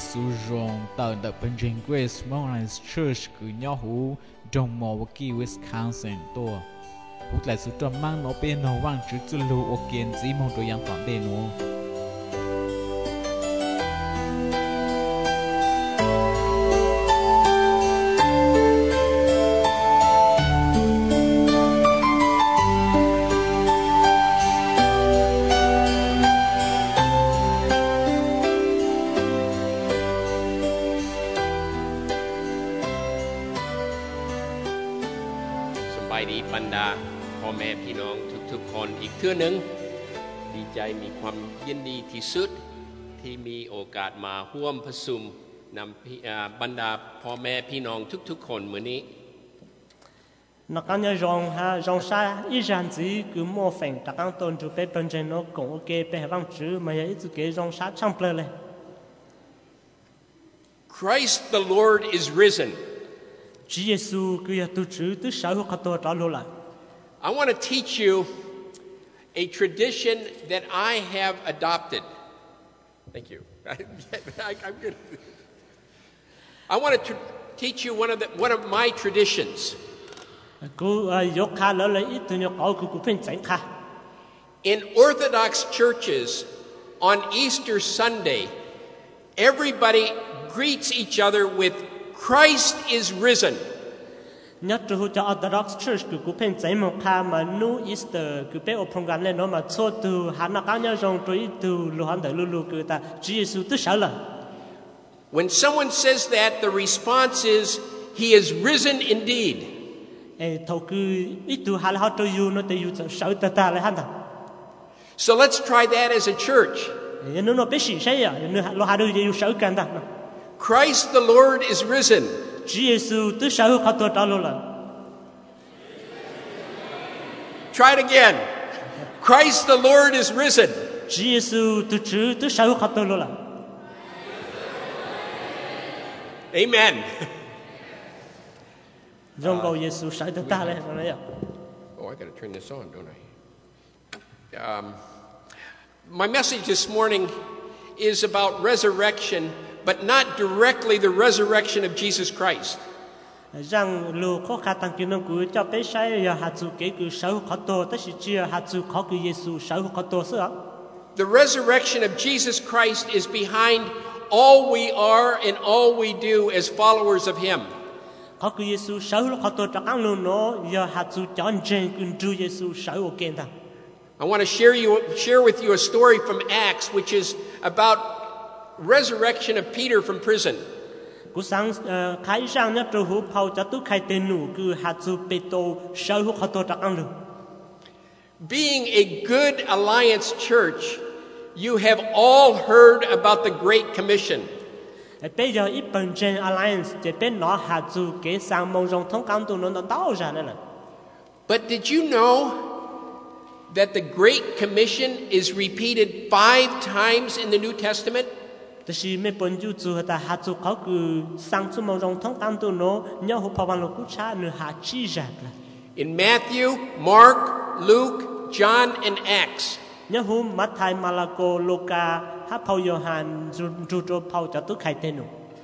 Giêsu rong tận đặc bên trên Grace Mountain Church cứ nhau hú trong Milwaukee, Wisconsin tua. Hút lại sự trầm mang nó bên nó vang chữ chữ lưu ô kiến dĩ mong đồ yang phản đề nó. บรรดาพ่อแม่พี่น้องทุกๆคนอีกเทื่อนึงดีใจมีความยินดีที่สุดที่มีโอกาสมาร่วมประชุมนำบรรดาพ่อแม่พี่น้องทุกๆคนมื้อนี้นักการยองชาอีจันจีคือโมเฟงตะกังตนจุเปเป็นเจนกงโอเคไปวังจื้อมาอีจุเกยองชาช่างเปลเลย Christ the Lord is risen Giêsu cứ tu chữ tu sáu khát tôi trả luôn lại. I want to teach you a tradition that I have adopted. Thank you. I'm good. I want to teach you one of my traditions. In Orthodox churches, on Easter Sunday, everybody greets each other with Christ is risen. Nhất trong cho Orthodox Church cứ phên giải một kha mà nu Easter cứ bé opong gan lên nó mà cho từ hắn nó cá nhau trong tới từ lu hắn tới lu cứ ta Jesus tức sợ là. When someone says that, the response is, He is risen indeed. Thầu cứ ít từ hắn họ tới you nó tới you sợ ta lại hắn ta. So let's try that as a church. Nó bé sĩ say à, nó họ tới you sợกันta. Christ the Lord is risen. Jesus tức sợ khát tôi trả luôn là. Try it again. Christ the Lord is risen. Jesus tức sợ khát tôi luôn là. Amen. Dòng cầu Jesus sợ ta lên rồi. Oh, I got to turn this on, don't I? My message this morning is about resurrection, but not directly the resurrection of Jesus Christ. Rằng lu khó khăn tăng kiến năng của cho bé sai ya hạt chủ kế của sáu khó tổ, tất nhiên chia hạt chủ khó của Giêsu sáu khó tổ sữa. The resurrection of Jesus Christ is behind all we are and all we do as followers of Him. Khó của Giêsu sáu khó tổ cho ăn luôn nó ya hạt chủ chọn trên của Chúa Giêsu sáu ok ta. I want to share with you a story from Acts, which is about resurrection of Peter from prison. Cú sáng khai rằng nhất trong hộp phao cho tôi khai tên nụ cứ hạt chủ Petro sáu khó tổ cho ăn luôn. Being a good Alliance church, you have all heard about the Great Commission. Bây giờ ít phần trên Alliance chỉ bên nó hạt chủ kế sang mong rong thông cảm tụi nó đau ra nữa. But did you know that the Great Commission is repeated 5 times in the New Testament? Thì mấy phần chú chú ta hạt chú khó cứ sang chú mong rong thông cảm tụi nó nhớ hộp phao bằng lục cha nữa hạt chi ra là. In Matthew, Mark, Luke, John, and Acts. Nhớ hôm Matthew, Marco, Luca, hạt phao Gioan, chú phao cho tôi khai tên nữa.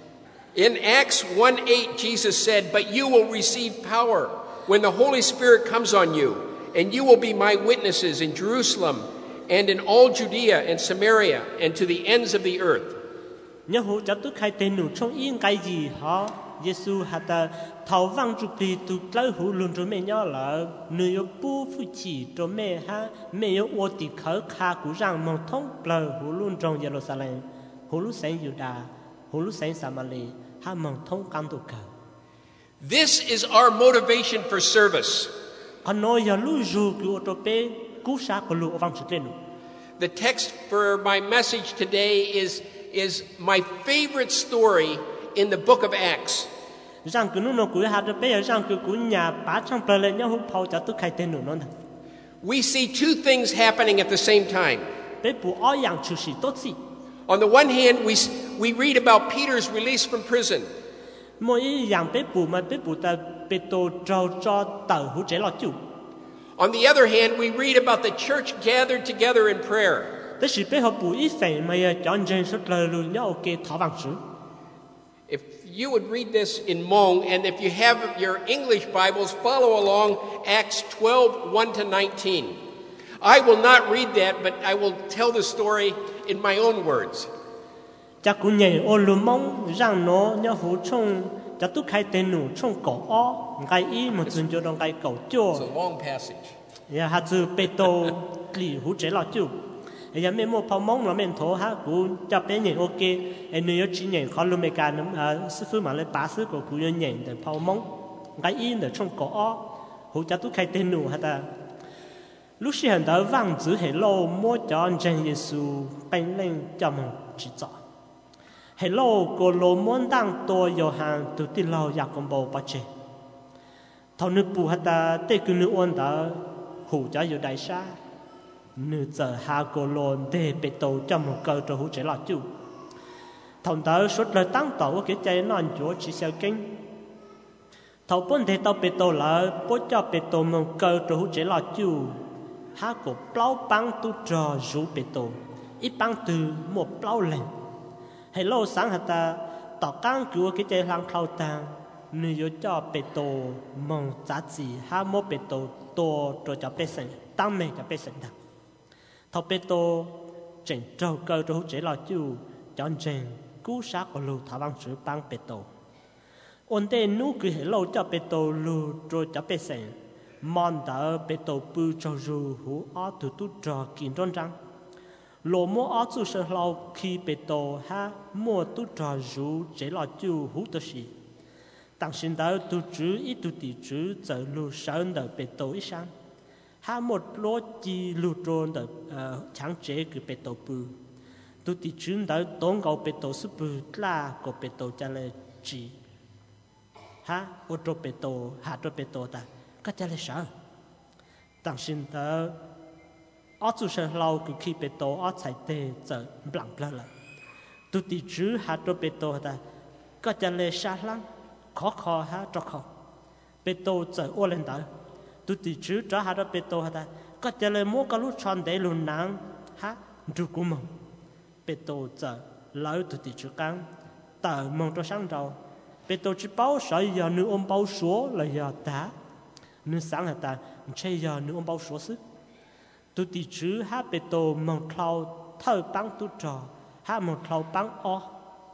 In Acts 1:8, Jesus said, "But you will receive power when the Holy Spirit comes on you, and you will be my witnesses in Jerusalem and in all Judea and Samaria and to the ends of the earth." Nhớ hôm cho tôi khai tên nữa trong yên cái gì hả? Giêsu hạt ta thầu vang chụp đi tu lấy hũ luôn cho mẹ nhớ là người yêu bu phụ chỉ cho mẹ ha mẹ yêu ô tị khởi kha của rằng mong thông bờ hũ luôn trong Jerusalem hũ lúc sáng Juda hũ lúc sáng Samari ha mong thông cam tu cầu. This is our motivation for service. Còn nói giờ lúc dù của cho bé cú sa của lu vang chụp lên. The text for my message today is my favorite story in the book of Acts. Rằng cứ nó cứ hạt cho bé rằng cứ nhà bá trong bờ lên nhau hụp phao cho tôi khai tên nữa nó. We see two things happening at the same time. Bé bù ở yang chủ sĩ tốt gì. On the one hand, we read about Peter's release from prison. Mỗi yang bé bù mà bé bù ta bé tô cho tờ hũ chế lo chủ. On the other hand, we read about the church gathered together in prayer. Thế thì bé họ bù ít phải mà chọn trên số lời luôn nhau ok thọ vàng sử. If you would read this in Hmong, and if you have your English Bibles, follow along Acts 12:1-19. I will not read that, but I will tell the story in my own words. Chắc cũng nhảy ô lù mong rằng nó nhau hú trong chắc tu khai tên nụ trong cổ ó ngay ý một dừng cho đồng cái cổ chua. It's a long passage. Ya hạt từ bê tô lì hú chế lọ chua. Ya mẹ mua phao mong nó mẹ thổ ha cũng cho bé nhảy ok. Em nếu chỉ nhảy khó luôn mấy cái nấm sư phụ mà lấy bá sư của cũng nhảy để phao mong ngay ý để trong cổ ó hú chắc tu khai tên nụ ha ta. Lúc xưa hắn đã vang chữ hệ lô mua cho anh Giêsu Giêsu bên lên cho mình chỉ rõ. Hệ lô của lô muốn đang tôi yêu hàng từ tin lâu giặc công bầu bắt chế. Thầu nữ bù hạt ta tê cứ nữ ôn đã hủ cho yêu đại xa. Nữ giờ hạ của lô để bê tổ cho một cơ cho hủ chế lọ chú. Thầu ta suốt lời tăng tổ cái chạy non chúa chỉ xeo kinh. Thầu bốn thế tao bê tổ là bố cho bê tổ một cơ cho hủ chế lọ chú. Hạ của bao băng tu trò rủ bê tổ. Ít băng từ một bao lên. Hệ lô sáng hạt ta tỏ căng cứu cái chạy lăng khâu ta. Nếu yếu cho bê tổ mong giá trị hạ mô bê tổ tổ cho bê sẵn tăng mê cho bê sẵn thật. Thọ bê tổ chỉnh trâu cơ cho hữu chế lò chú chọn chỉnh cứu sát của lưu thả văn sử băng bê tổ. Ôn tê nụ cứ hệ lô cho bê tổ lưu cho bê sẵn mong đỡ bê tổ bư cho rù hữu ó từ tú trò kín trôn răng. Lô mô ó chú sở lâu khi bê tổ hạ mô tú trò rù chế lò chú hữu tờ sĩ. Tăng sinh đỡ tu trứ ít tu tỷ trứ giờ lưu sơn đỡ bê tổ ít sáng. Hạ một lô chi lưu trôn đỡ chẳng chế cứ bê tổ bư. Tu tỷ trứ đỡ tốn gạo bê tổ sư bư là của bê tổ cha lê chỉ. Hạ ô trô bê tổ hạ trô bê tổ ta có cha lê sở. Tăng sinh đỡ ó chú sở lâu cứ khi bê tổ ó chạy tê giờ blanc lơ lợ. Tu tỷ trứ hạ trô bê tổ ta có cha lê xa lăng. Khó ha cho khó. Bê tô trở ô lên tới. Tu tỷ chứ trở hạ ra bê tô hạ ta. Có thể là mua cả lúc tròn để luôn nắng. Ha, rù cú mong. Bê tô trở lợi tu tỷ chứ căng. Tờ mong cho sáng đầu. Bê tô chứ báo sợ giờ nữ ôm báo số là giờ ta. Nữ sáng hạ ta. Chạy giờ nữ ôm báo số sức. Tu tỷ chứ ha bê tô mong thao thơ băng tu trò. Ha mong thao băng o.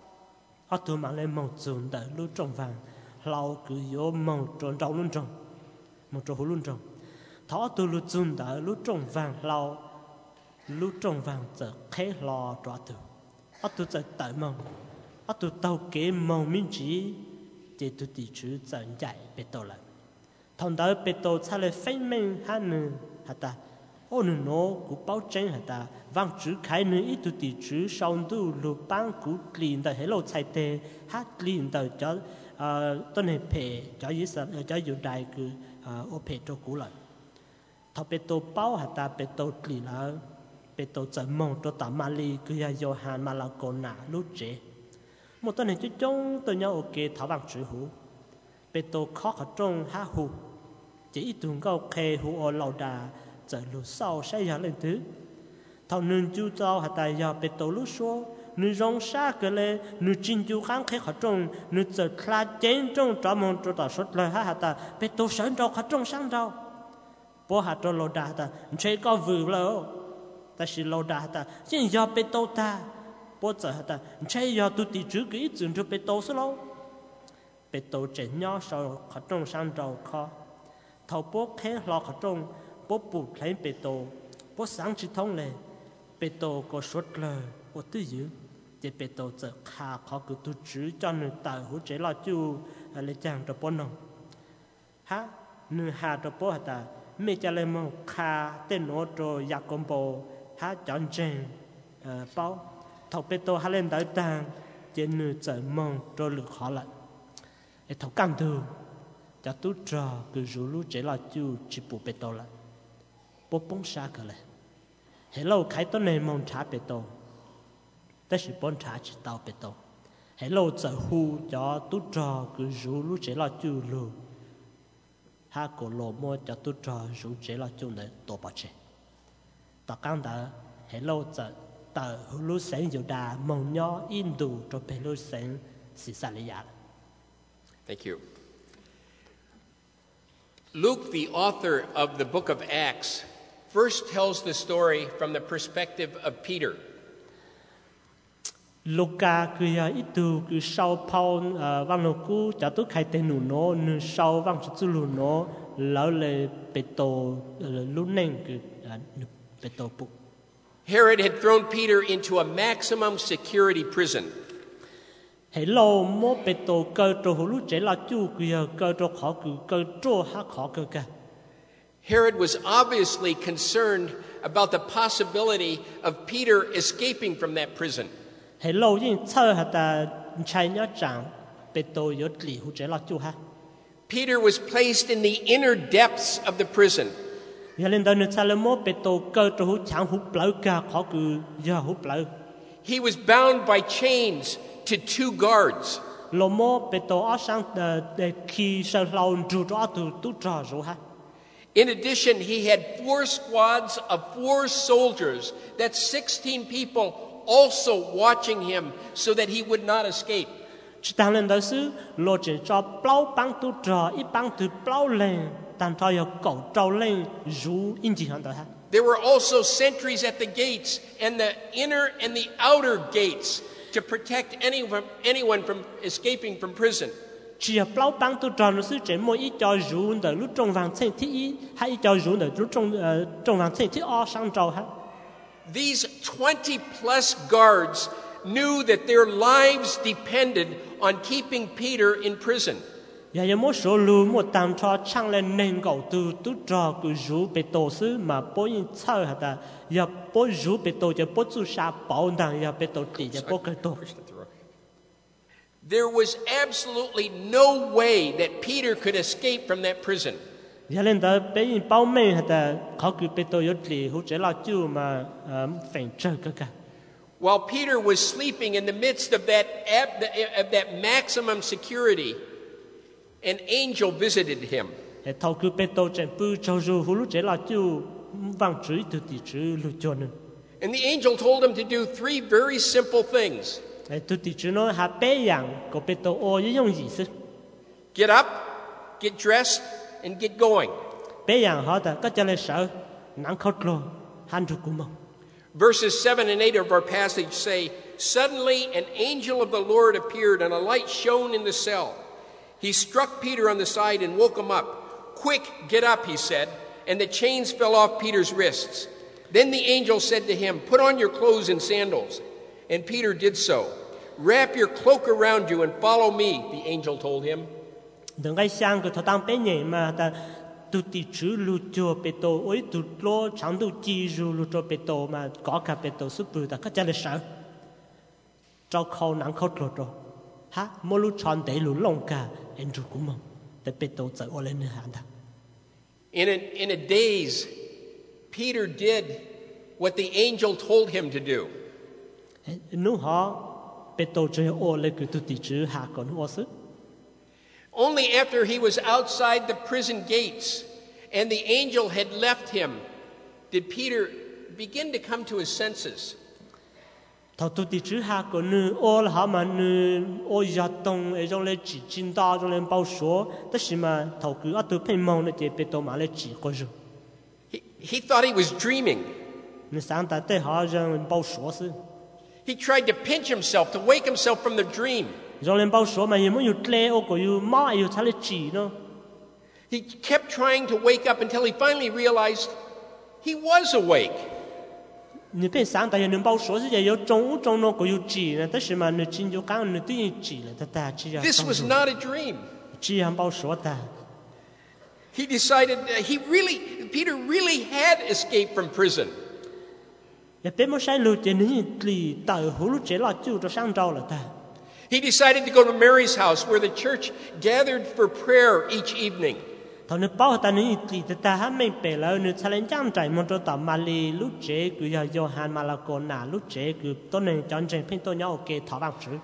Ở tụi mà lên mong dùn đợi lưu trồng vàng. Lâu cứ yếu mong trộn rau luôn trồng. Mong trộn hú luôn trồng. Thó tụi lưu dùn đợi lưu trồng vàng. Lâu lưu trồng vàng giờ khế lò trọ tụi. Ở tụi giờ đợi mong. Ở tụi tàu kế mong minh trí. Để tụi tỷ chứ giờ dạy bê tô lại. Thằng đợi bê tô xa lệ phép mình hạ nữ hạ ta. Ô nữ nó cũng báo tranh hả ta. Vang chữ khai nữ ít tụ tỷ chữ sau tu lù băng cũng liền đời hệ lộ chạy tê. Hát liền đời cho tôn hệ phê cho ý sẵn cho dù đại cứ ô phê cho cũ lại. Thọ bê tô báo hả ta bê tô liền là bê tô chẳng mong cho tạm mà lì cứ ya dô hàn mà là cổ nạ lúc chế. Một tôn hệ chú trông tôi nhau ok thảo vang chữ hú. Bê tô khó khả trông há hù. Chỉ ít tuần gâu khê hú ô lâu đà. Giờ lúc sau sẽ giờ lên thứ. Thảo nương chú cháu hả tài giờ bê tổ lúc số. Nương rong xa cơ lê. Nương chín chú kháng khế khả trông. Nương giờ khá chén trông trả mong cho ta xuất lời hả tài. Bê tổ sẵn rau khả trông sáng rau. Bố hả trông lô đà hả tài. Chế có vừ lỡ. Ta xì lô đà hả tài. Chính giờ bê tổ ta. Bố giờ hả tài. Chế giờ tụi tỷ chứ kỹ dừng cho bê tổ số lâu. Bê tổ chế nhỏ sau khả trông sáng rau khó. Thảo bố khế lò khả trông. Bố bụt lấy bê tô. Bố sáng chỉ thông lệ. Bê tô có suốt lời. Bố tư dữ. Để bê tô giờ khá khó cứ tu chữ cho nữ tạo hữu chế lo chú. Lê chàng cho bố nông. Ha. Nữ hà cho bố hả ta. Mê cha lê mong khá tên nô cho giặc công bố. Ha chọn chênh. Báo. Thọc bê tô hà lên đáy tàng. Chế nữ giờ mong cho lực khó lạnh. Thọc căng thư. Cho tú trò cứ rủ lũ chế lo chú chỉ bù bê tô lại. Bố bông xa cơ lệ. Hệ lâu khai tốt này mong trả bê tô. Tất sĩ bông trả chỉ tao bê tô. Hệ lâu giờ hù cho tú trò cứ rủ lũ chế lo chú lù. Hạ cổ lộ mua cho tú trò rủ chế lo chú này tổ bỏ chế. Tỏ căng đã hệ lâu giờ tờ hù lũ sáng dù đà mong nhỏ in đủ cho bê lũ sáng xì xa lý giả. Thank you. Luke, the author of the book of Acts, first tells the story from the perspective of Peter. Luca cứ ít tu cứ sau Paul văn lô cú cho tôi khai tên nụ nó nụ sau văn chú lù nó lão lệ bê tô lũ nền cứ bê tô bục. Herod had thrown Peter into a maximum security prison. Hãy lâu mô bê tô cơ trô hữu lũ chế là chú cứ cơ trô khó cứ cơ trô hát khó cơ cả. Herod was obviously concerned about the possibility of Peter escaping from that prison. Hãy lâu yên thơ hả ta chạy nhớ chẳng bê tô yếu lì hữu chế là chú ha. Peter was placed in the inner depths of the prison. Giờ lên đó nữa cha lên mô bê tô cơ trô hữu chẳng hữu blau cả khó cứ giờ hữu blau. He was bound by chains to 2 guards. Lô mô bê tô ở sang khi sơ lâu rủ rõ từ tú trò rủ ha. In addition, he had 4 squads of 4 soldiers, that's 16 people, also watching him so that he would not escape. Chỉ tăng lên đó sư lô chỉ cho blau băng tú trò ít băng từ blau lên tàn cho yêu cầu trâu lên rủ in chỉ hẳn đó ha. There were also sentries at the gates and the inner and the outer gates to protect anyone from escaping from prison. Chỉ blau băng tú trò nó sư chỉ mỗi ít cho rủ đỡ lúc trong vàng trên thị ý hay ít cho rủ đỡ lúc trong vàng trên thị o sang trâu ha. These 20 plus guards knew that their lives depended on keeping Peter in prison. Giờ một số lưu một tạm cho chăng lên nền cầu từ tú trò cứ rủ bê tô sư mà bố yên thơ hả ta giờ bố rủ bê tô giờ bố chú sa bảo đằng giờ bê tô tỷ giờ bố cơ tô. There was absolutely no way that Peter could escape from that prison. Giờ lên đó bé yên bao mê hả ta khó cứ bê tô yếu lì hữu chế là chú mà phèn chơi cơ cả. While Peter was sleeping in the midst of that maximum security, an angel visited him. Thầu cứ bê tô trên bư châu rù hữu chế là chú vang chửi từ tỷ chữ lưu cho nên. And the angel told him to do 3 very simple things. Từ tỷ chữ nó hạ bé yang có bê tô ô ý dùng gì chứ? Get up, get dressed, and get going. Bé yang họ ta có cho lên sợ nắng khót lô han rù cú mong. Verses 7 and 8 of our passage say, "Suddenly an angel of the Lord appeared, and a light shone in the cell. He struck Peter on the side and woke him up. 'Quick, get up,' he said, and the chains fell off Peter's wrists. Then the angel said to him, 'Put on your clothes and sandals.' And Peter did so. 'Wrap your cloak around you and follow me,' the angel told him. Đừng ngay sang cái thằng tăng bé nhảy mà ta tụt tỷ chữ lưu cho bê tô ôi tụt lô chẳng tụt chi rù lưu cho bê tô mà có cả bê tô súp bự ta có chả là sợ. Cho khâu nắng khâu lột rồi. Ha, mỗi lúc chọn để lưu lông cả em rù cũng mong. Để bê tô chạy ô lên nữa hả ta. In a daze, Peter did what the angel told him to do. Nếu họ bê tô chơi ô lên cứ tụt tỷ chữ hạ còn ô sức. Only after he was outside the prison gates and the angel had left him did Peter begin to come to his senses. Thầu tụt tỷ chữ hạ còn nữ ô là họ mà nữ ô giật tông ở trong lên chỉ chín đa trong lên bao số, tất nhiên mà thầu cứ ở từ bên mông để bê tô mà lên chỉ có rồi. He thought he was dreaming. Nữ sáng ta tới họ trong bao số sự. He tried to pinch himself to wake himself from the dream. Rồi lên bao số mà hiện muốn yêu lệ ô có yêu má yêu thà lên chỉ nó. He kept trying to wake up until he finally realized he was awake. Nữ bên sáng ta hiện nữ bao số thì yêu trong nó có yêu chỉ nè, tất nhiên mà nữ chính yêu càng nữ tự nhiên chỉ là ta chỉ là. This was not a dream. Chỉ hàng bao số ta. He decided Peter really had escaped from prison. Ya bên một sai lụt thì nữ lì tờ hữu lụt chế là chú cho sang trâu là ta. He decided to go to Mary's house where the church gathered for prayer each evening. Thằng nữ bao ta nữ lì ta hát mình bể là nữ cha lên trang trải một chỗ tàu mà lì lụt chế cứ giờ Johann Malakona lụt chế cứ tôi nên chọn trên pin tôi nhau ok thảo vàng chữ.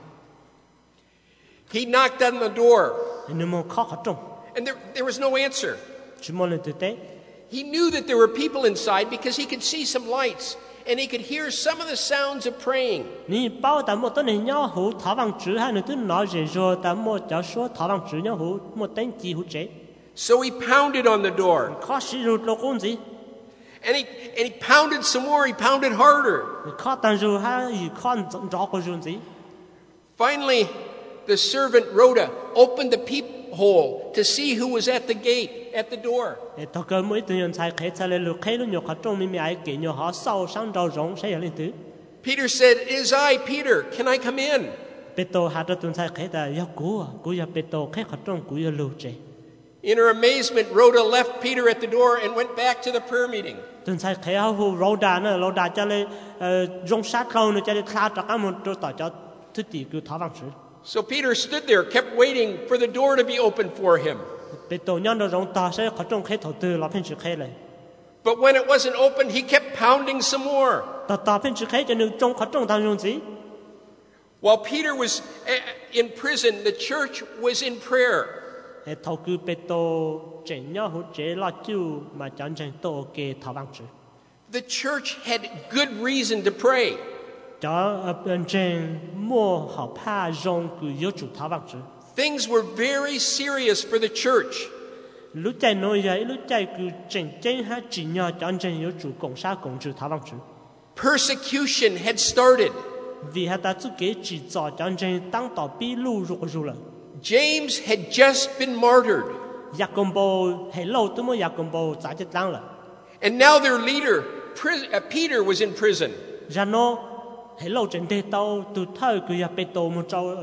He knocked on the door. Nữ một khó khó trông. And there was no answer. Chỉ một lần từ tế. He knew that there were people inside because he could see some lights. and he could hear some of the sounds of praying. Ni bao ta mo tên nhau hú thảo vang chữ hay nữa tôi nói rồi ta mo cho số thảo vang chữ nhau hú mo tên chi hú chế. So he pounded on the door. Khó sử dụng lô con gì? And he pounded some more. He pounded harder. Khó tan rồi ha, khó rõ có dùng gì? Finally, the servant Rhoda opened the peephole to see who was at the gate, at the door. Thọ cơ mỗi tuần nhân sai khế sai lên lục khế lúc nhọc trong mình ai kể nhọc họ sau sáng đầu rộng sẽ lên thứ. Peter said, "It is I, Peter. Can I come in?" Peter hạ ra tuần sai khế ta yêu cú yêu Peter khế khát trong cú yêu lưu chế. In her amazement, Rhoda left Peter at the door and went back to the prayer meeting. Tuần sai khế hao Rhoda cho lên rong sát lâu nữa cho lên khai trắc một chỗ tỏ cho thứ tỷ cứ thảo vang chữ. So Peter stood there, kept waiting for the door to be opened for him. Peter nhân đồ rong tỏ sẽ khát trong khế thổ tư là phiên chữ khế này. But when it wasn't open, he kept pounding some more. Tỏ phiên chữ khế cho nên trong khát trong đang dùng gì? While Peter was in prison, the church was in prayer. Thầu cứ Peter chỉnh nhau hỗ trợ là chú mà chẳng chẳng tổ kê thảo vang chữ. The church had good reason to pray. Cho bên trên mua họ pa rong cứ yêu chủ thảo vang chữ. Things were very serious for the church. Lúc chạy nói vậy, lúc chạy cứ chỉnh ha chỉ nhờ chẳng chẳng yêu chủ cộng sa cộng chủ thảo vang chữ. Persecution had started. Vì hắn ta chú kế chỉ cho chẳng chẳng tăng tỏ bí lưu rồi. James had just been martyred. Jacobo hay lâu tôi mới Jacobo giải chết lăng là. And now their leader, Peter, was in prison. Ra nó hay lâu trên thế tao từ thời cứ Peter một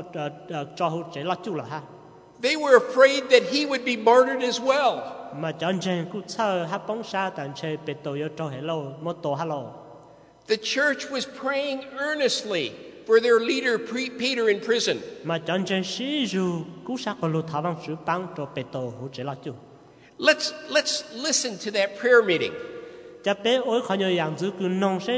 cho hỗ trợ là chú là ha. They were afraid that he would be martyred as well. Mà chẳng chẳng cũng sợ hát bóng xa tàn chơi Peter yêu cho hay lâu một tổ ha lâu. The church was praying earnestly for their leader Peter in prison. Mà chẳng chẳng sĩ dù cú sát có lô thảo vang chữ băng cho Peter hỗ trợ là chú. Let's listen to that prayer meeting. Chả bé ôi khỏi nhờ dạng dữ cứ nông sẽ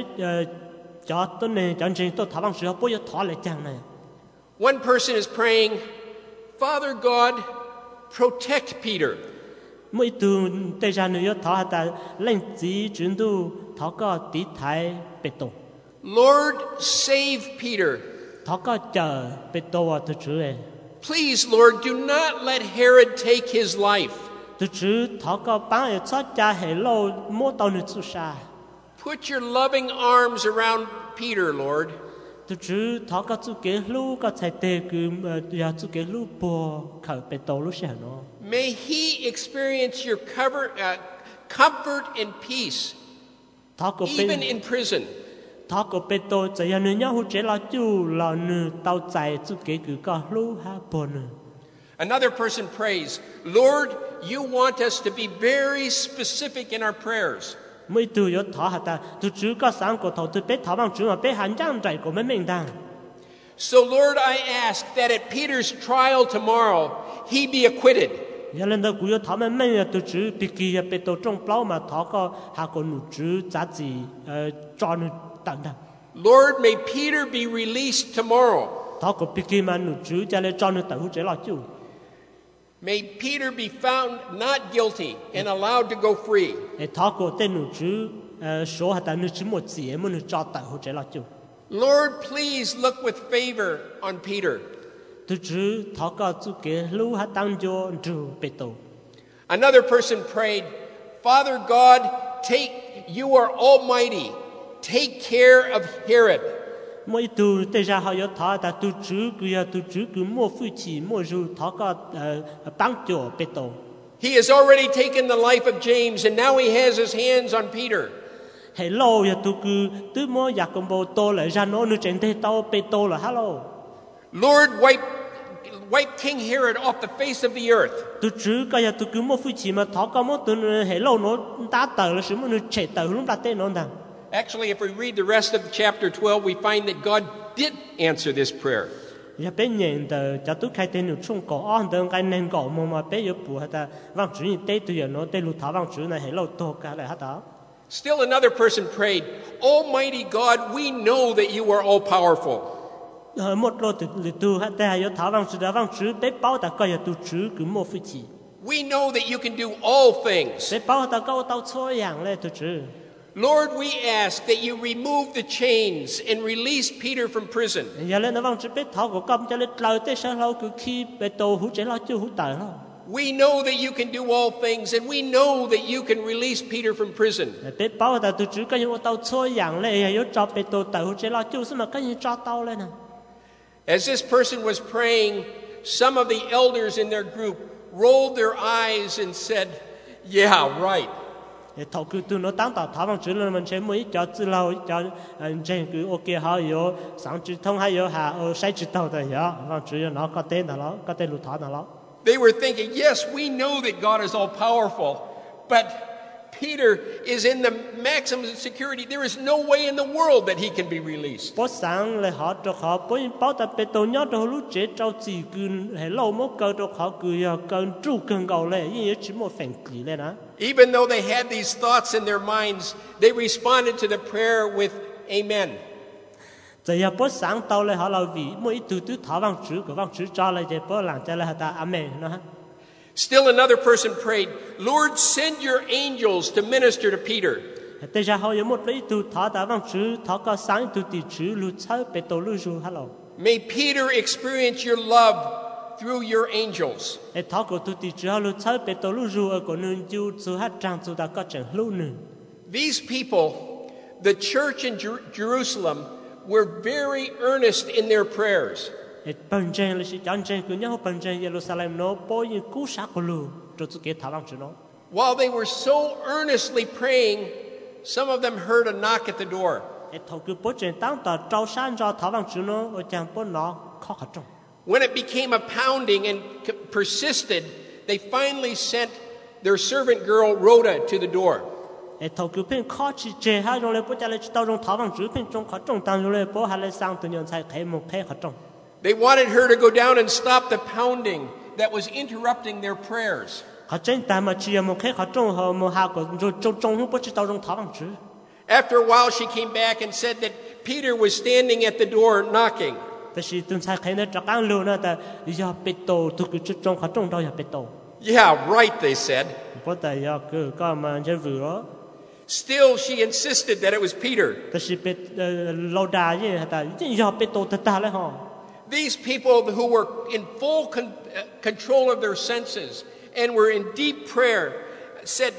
cho tôi này chẳng chẳng tôi thảo vang chữ bố yêu thỏ lại chàng này. One person is praying, "Father God, protect Peter." Mỗi từ tây ra nữa yêu thỏ ta lên chỉ chuyển tu thỏ có tí thái Peter. Lord, save Peter. Thỏ có chờ Peter vào từ chữ này. Please, Lord, do not let Herod take his life. Từ chữ thỏ có bán ở xót cha hệ lâu mua tàu nữa chú sa. Put your loving arms around Peter, Lord. Từ chữ thỏ có chú kế lưu có thể tê cứ giờ chú kế lưu bò khởi Peter lúc sẽ nó. May he experience your comfort and peace, Thỏ có even in prison. thọ của Peter chỉ là người nhau hỗ trợ là chú là người tao chạy chú kế cứ có lưu ha bồn. Another person prays, "Lord, you want us to be very specific in our prayers." Mấy từ yo thọ hả ta, từ chữ có sáng của thọ từ bé thọ bằng chữ mà bé hành trang chạy của mấy mình đang. So Lord, I ask that at Peter's trial tomorrow, he be acquitted. Giờ lên đó của yo thọ mấy mình là từ chữ bị kỳ Peter trong plau mà thọ có hạ của nụ chữ giá trị cho nụ tận đẳng. Lord, may Peter be released tomorrow. Thọ của bị kỳ mà nụ chữ cho lên cho nụ tận hỗ trợ là chú. May Peter be found not guilty and allowed to go free. Thọ của tên nụ chữ số hả ta nụ chữ một gì mà nụ cho tận hỗ trợ là chú. Lord, please look with favor on Peter. Từ chữ thọ có chú kế lưu hả tăng cho chú Peter. Another person prayed, "Father God, you are almighty. Take care of Herod." Mỗi từ tây ra họ có thọ ta từ chữ cứ mua phu chỉ mua dù thọ có帮助Peter. He has already taken the life of James, and now he has his hands on Peter. Hello, ya tu cứ từ mua giặc công bố to lại ra nó nu trên thế tao Peter là hello. Lord, wipe King Herod off the face of the earth. Tu chữ cái ya tu cứ mua phu chỉ mà thọ có một từ hello nó đã tờ là sự nu chạy tờ lúc đã tên nó đằng. Actually, if we read the rest of chapter 12, we find that God did answer this prayer. Ya bên nhận tờ cho tu khai tên nu chung có ăn tờ cái nên có mà bé yo bù hả vang chữ như tê tu ya nó tê lu thọ vang chữ này hello to cả lại hả đó. Still another person prayed, "Almighty God, we know that you are all powerful." Một lô tu hả ta yo thọ vang chữ bé bao ta coi ya tu chữ cứ mua phu chỉ. We know that you can do all things. Bé bao ta câu tao cho yang lên tu chữ. Lord, we ask that you remove the chains and release Peter from prison. giờ lên nó vang chữ biết thảo của công cho lên lời tới sao lâu cứ khi bê tô hú chế lo chưa hú tờ lo We know that you can do all things, and we know that you can release Peter from prison. biết bảo ta từ chữ cái những tàu xôi dạng lên yếu cho bê tô tờ hú chế lo chưa sao mà cái những cho tàu lên nè. As this person was praying, some of the elders in their group rolled their eyes and said, "Yeah, right." Thầu cứ tu nó tăng tạo thảo vang chữ lên mình sẽ mới cho chữ lâu cho trên cứ ok họ yếu sáng chữ thông hay yếu hà sai chữ tàu tại yếu vang chữ nó có tên đó có tên lụt thảo đó. They were thinking, yes, we know that God is all powerful, but Peter is in the maximum security. There is no way in the world that he can be released. Bố sáng là họ cho họ bố bảo ta bê tô nhớ cho lúc chế trâu chỉ cứ hệ lâu mất cơ cho họ cứ cần trụ cần cầu lên như chỉ một phần kỳ lên á. Even though they had these thoughts in their minds, they responded to the prayer with amen. Giờ giờ bố sáng tàu lên họ là vì mỗi từ từ thảo vang chữ của vang chữ cho lại giờ bố làm cho lại ta amen nó ha. Still another person prayed, Lord, send your angels to minister to Peter. Bây giờ họ có một lấy từ thảo ta vang chữ thảo có sáng từ từ chữ lu chơi bê tô lu ru hello. May Peter experience your love through your angels. Thảo của từ từ chữ lu chơi bê tô lu ru ở của nơi du su hát trang su ta có chẳng lu nữa. These people, the church in Jerusalem, were very earnest in their prayers. Bần trên là sự chọn trên cứ nhớ bần trên Jerusalem nó bố như cú sát của lu cho sự kết thảo vang chữ nó. While they were so earnestly praying, some of them heard a knock at the door. Thầu cứ bố trên tăng tờ trâu sáng cho thảo vang chữ nó ở chẳng bố nó khó khăn trong. When it became a pounding and persisted, they finally sent their servant girl Rhoda to the door. Thầu cứ phim khó chỉ chế hai rồi bố trả lại tao trong thảo vang chữ phim trong khó trong tăng rồi bố hai lại sang từ nhận sai khai một khai khó trong. They wanted her to go down and stop the pounding that was interrupting their prayers. Họ trên ta mà chỉ một khai khó trong họ một hai của rồi trong không bố chỉ tao trong thảo vang chữ. After a while, she came back and said that Peter was standing at the door knocking. Tại vì tuần sai khai nó trắc ăn luôn đó ta giờ bê tô tôi cứ trong khó trong đâu giờ bê tô. Yeah, right, they said. Bố ta giờ cứ có mà chơi vừa. Still, she insisted that it was Peter. Tại vì bê lâu đài vậy ta giờ bê tô ta lại họ. These people who were in full control of their senses and were in deep prayer said,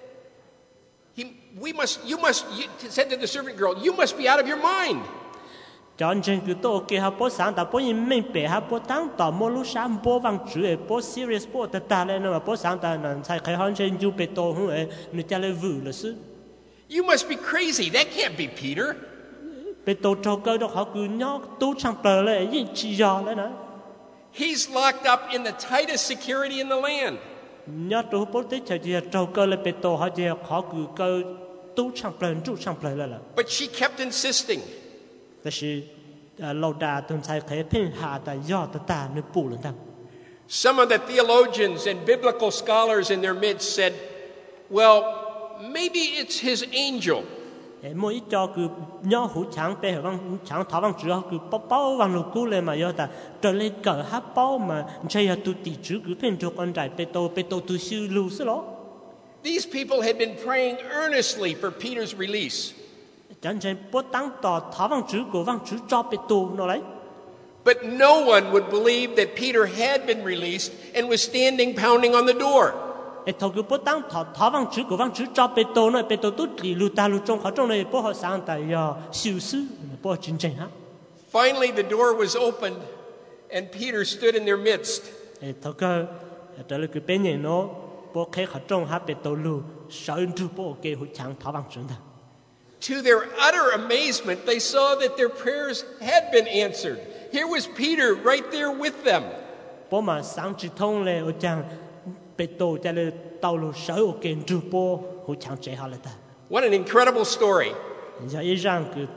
said to the servant girl, you must be out of your mind. Chọn trên cứ tô kia ha bố sáng ta bố nhìn mình bể ha bố tăng tỏ mô lúc sáng bố vang chữ ấy bố serious bố ta lên mà bố sáng ta nằm sai khai hơn trên du bê tô không ấy người ta lại vử là sư. You must be crazy. That can't be Peter. Bê tô trâu cơ đó họ cứ nhóc tú sang bờ lại gì chỉ do lại nữa. He's locked up in the tightest security in the land. Nhóc trâu bố tích chờ gì trâu cơ lại bê tô họ gì họ cứ cơ tú sang bờ trụ sang bờ lại là. But she kept insisting. Tại vì lâu đà tuần sai khai phim hạ ta do ta nơi bù lên thằng. Some of the theologians and biblical scholars in their midst said, well, maybe it's his angel. Mỗi cho cứ nhỏ hũ chẳng bê vang chẳng thảo vang chữ cứ bao vang lục cú lên mà do ta trở lên cỡ hát bao mà chơi tu tỷ chữ cứ phim cho con trai bê tô tu siêu lưu xí đó. These people had been praying earnestly for Peter's release. Chẳng chạy bố tăng tỏ thảo vang chữ của vang chữ cho bê tô nó lấy. But no one would believe that Peter had been released and was standing pounding on the door. Thầu cứ bố tăng thảo vang chữ của vang chữ cho bê tô nó bê tô tốt lì lưu ta lưu trong khó trong này bố họ sang tại siêu sư bố chính trình ha. Finally the door was opened and Peter stood in their midst. Thầu cơ trở lại cứ bên này nó bố khai khó trong ha bê tô lưu sợ chú bố kê hữu chẳng thảo vang chữ ta. To their utter amazement, they saw that their prayers had been answered. Here was Peter right there with them. Bố mà sáng chỉ thông lệ ở chàng bê tô cho lên tàu lù sở ở kênh trù bố hữu chẳng chế họ lại ta. What an incredible story. Giờ ý rằng cứ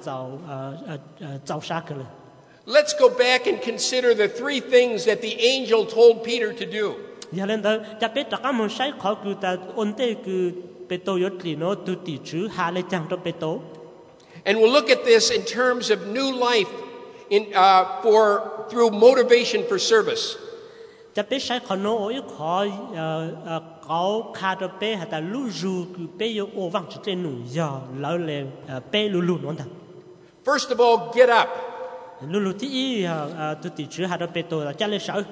giàu xa cơ lên. Let's go back and consider the three things that the angel told Peter to do. Giờ lên đó, cha biết tất cả một sai khó cứ ta ổn tê cứ bê tô yếu lì nó tu tỷ chữ hạ lên chàng trong bê tô. And we'll look at this in terms of new life through motivation for service. Cha biết sai khó nó yếu có khá đó bé hay ta lú ru cứ bé yêu ô vang chỉ trên nụ giờ lỡ lệ bé lú lú nó ta First of all, get up. lú lú tí tụi tỷ chữ hay đó bé tôi là cha lên sợ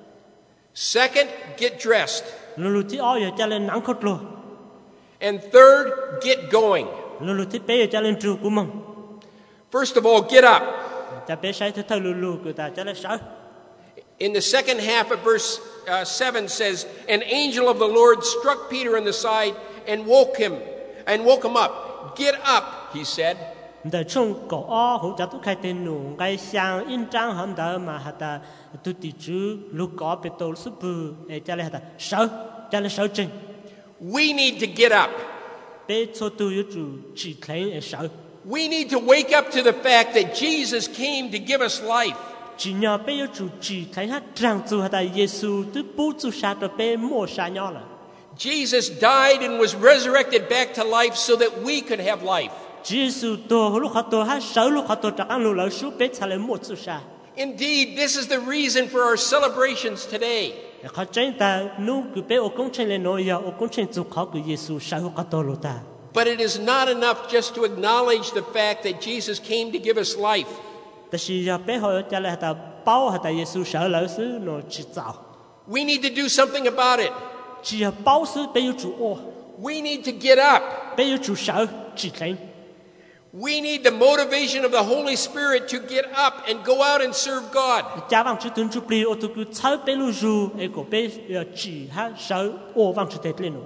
Second, get dressed. lú lú tí oi cha lên nắng khốt luôn And third, get going. lú lú tí bé cha lên trụ của mình First of all, get up. cha bé say thôi lú lú cứ ta cha lên sợ In the second half of verse 7 says, An angel of the Lord struck Peter in the side and woke him up. Get up, he said. Đời trong cổ hỗ trợ tôi khai tên nụ cái sang in trang hẳn đỡ mà hạt ta tôi tỷ chữ lúc có bị tổ sức bự để cho lên hạt ta sợ trình We need to get up. bé cho tôi yêu chủ chỉ thấy để sợ We need to wake up to the fact that Jesus came to give us life. chỉ nhờ bé yêu chủ chỉ thấy hát rằng chủ hạt ta Giêsu tôi bố chủ sa cho bé mua sa nhỏ là Jesus died and was resurrected back to life so that we could have life. Giêsu tôi lúc họ tôi hát sợ lúc họ tôi chắc ăn lúa số bé cha lên mua chủ sa Indeed, this is the reason for our celebrations today. họ tránh ta nu cứ bé ở công trình lên nói giờ ở công trình chủ họ của Giêsu sợ họ tôi luôn ta But it is not enough just to acknowledge the fact that Jesus came to give us life. แต่สิจะไปหอยจะเลยแต่เป้าแต่เยซูเสือเลยซื้อโนจิตเจ้า We need to do something about it. 只要เป้าซื้อไปอยู่主哦 We need to get up. ไปอยู่主เสือจิตเลย We need the motivation of the Holy Spirit to get up and go out and serve God. จ้าวังจุดตุนจุปลีโอตุกุเช้าไปลู่จูเอโกไปจีฮะเสือโอวังจุดเด็ดเลยโน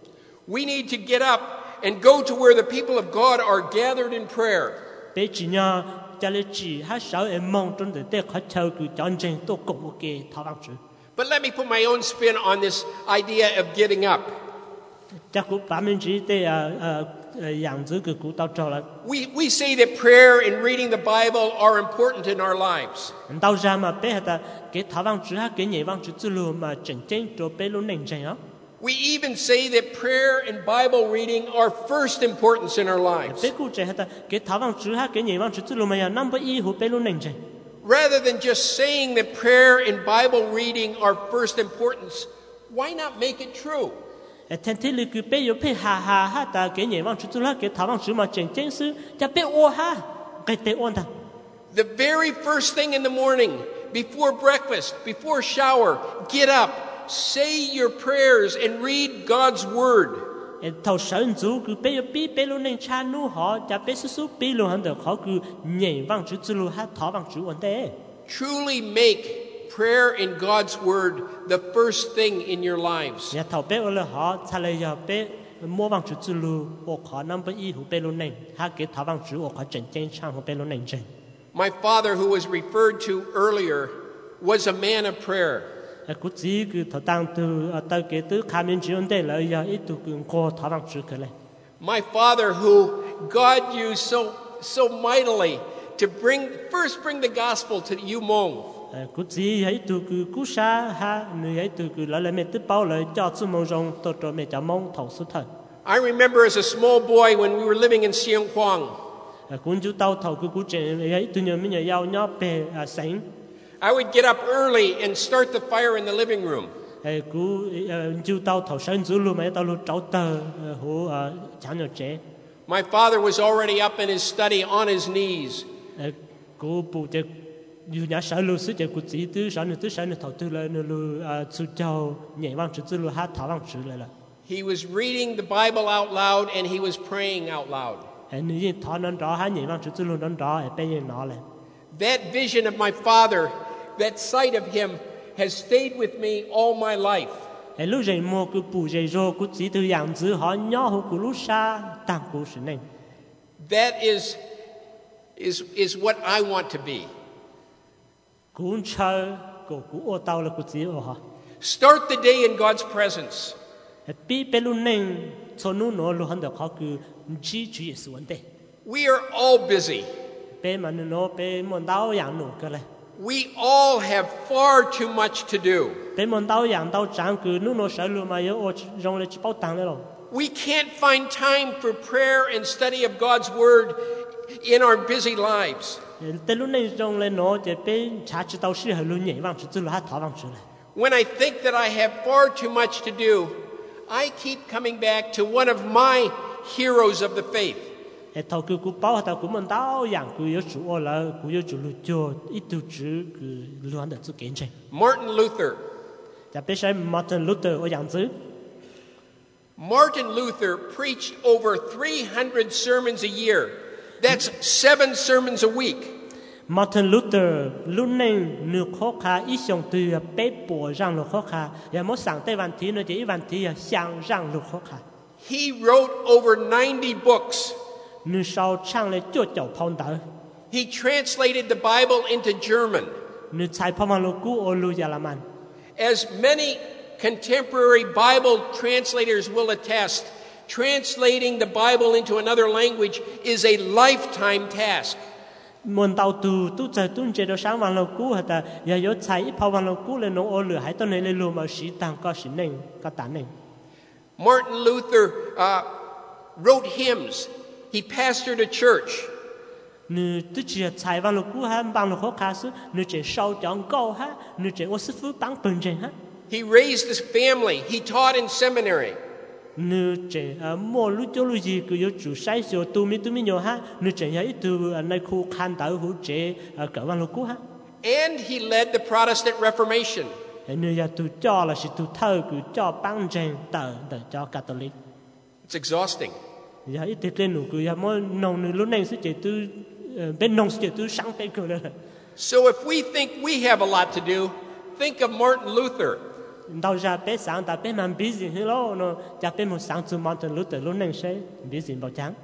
We need to get up and go to where the people of God are gathered in prayer. ไปจีเนี่ยจะเลยจีฮะเสือเอมองจนเด็ดเขาเช้ากุจอนเจงตัวกบโอเคท้าวังจุ But let me put my own spin on this idea of getting up. จะกุปามินจีเตอย่างจื้อกุตาจอละ We say that prayer and reading the Bible are important in our lives. 到家嘛，别的给台湾主哈给你往出走路嘛，真正做白路认真啊。 We even say that prayer and Bible reading are first importance in our lives. 别个这的给台湾主哈给你往出走路嘛，要 number 1和白路认真。 Rather than just saying that prayer and Bible reading are first importance, why not make it true? 天天里个别有配哈的给你往出走路给台湾主嘛，真正是就别我哈给得我的。 The very first thing in the morning, before breakfast, before shower, get up, say your prayers and read God's Word. 头神主个别有比白路认真努好，就别是说白路很多好个你往出走路哈台湾主问题。 Truly make prayer and God's Word the first thing in your lives. 你头别我了好，才来要别莫往出走路，我靠 number 1和白路认，他给台湾主我靠真正唱和白路认真。 My father, who was referred to earlier, was a man of prayer. 估计个头当到给都看面只用得了要一度跟过台湾主去嘞。 My father, who God used so mightily to bring the gospel to Umong. 估计一度个古沙哈，你一度个来面都包来叫做梦中到着面叫梦头梳头。 I remember as a small boy when we were living in Siang Kwang. 估就到头个估正一度人面要鸟被醒。 I would get up early and start the fire in the living room. 估就到頭上走路咪到路走得好搶咗者。 My father was already up in his study on his knees. 估部隻要人手路時就估自己都上嚟頭都嚟路出就夜晚出走路下頭晚出嚟啦。 He was reading the Bible out loud and he was praying out loud. 你頭能咗下夜晚出走路能咗俾人攞嚟。 That vision of my father, that sight of him, has stayed with me all my life. lúc rèn mua cái bù rèn rồi cũng chỉ từ dạng chữ họ nhỏ hồ của lúc xa tăng của sự này. That is what I want to be. Cũng chơi của ô tàu là của chỉ ô hả. Start the day in God's presence. Bị bé luôn nên cho nó luôn hắn được họ cứ chỉ chủ yếu sự vấn đề. We are all busy. Bé mà nó bé muốn đau dạng nụ cái này. We all have far too much to do. Bé muốn đau dạng đau chẳng cứ nó sợ luôn mà yếu rong lên chỉ bao tăng lên rồi. We can't find time for prayer and study of God's Word in our busy lives. Tới lúc này rong lên nó thì bé trả chỉ đau sĩ hơi luôn nhảy vang chỉ là hát thảo vang chỉ này. When I think that I have far too much to do, I keep coming back to one of my heroes of the faith. thầu cứ cú bảo thầu cú mình tao dạng cứ yếu chủ là cú yếu chủ lụt cho ít tu chữ cứ luôn được sự kiến trình. Martin Luther. Chả biết sao Martin Luther ở dạng chữ. Martin Luther preached over 300 sermons a year. That's 7 sermons a week. Martin Luther lúc này nửa khó khăn ít xong từ bé bỏ rằng lục khó khăn, và mỗi sáng tới văn thi nữa chỉ văn thi sáng rằng lục khó khăn. He wrote over 90 books. Nửa sau trang lại cho cháu phong tử. He translated the Bible into German. Nửa sai phong văn lục cũ ở lục German. As many contemporary Bible translators will attest, translating the Bible into another language is a lifetime task. Muốn tàu tu chơi tuân chế đồ sáng văn lục cũ hay ta, giờ yếu sai ít phong văn lục cũ lên nó ở lửa hay tao này lên lùa mà sĩ tăng có sĩ nền có tán nền. Martin Luther wrote hymns. He pastored a church. Nửa tự chỉ sai văn lục cũ hay văn lục khó khăn số, nửa chỉ sau chọn câu ha, nửa chỉ ở sư phụ bằng bình trình ha. He raised his family. He taught in seminary. Nửa chỉ mua lúc cho lúc gì cứ yếu chủ sai số tu mi nhiều ha, nửa chỉ hay từ nơi khu khăn tạo hữu chế cả văn lục cũ ha. And he led the Protestant Reformation. Nửa giờ tu cho là sự tu thơ cứ cho bằng trình tờ cho Catholic. It's exhausting. Giờ ít tiết lên nụ cứ giờ mỗi nông nửa lúc này sẽ chỉ tu bên nông sẽ chỉ tu sáng tay cứ rồi. So if we think we have a lot to do, think of Martin Luther. Đâu ra bé sáng ta bé mang busy hello nó cha bé một sáng tu Martin Luther lúc này sẽ busy bao chán.